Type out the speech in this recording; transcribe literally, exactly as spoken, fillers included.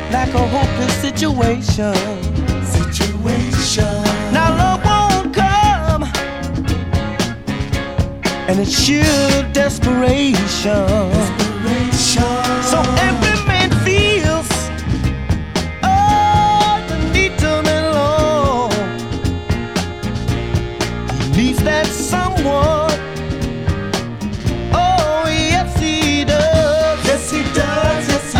like a hopeless situation. Situation. Now love won't come, and it's sheer desperation. Desperation. So every man feels, oh, the need to belong. He needs that someone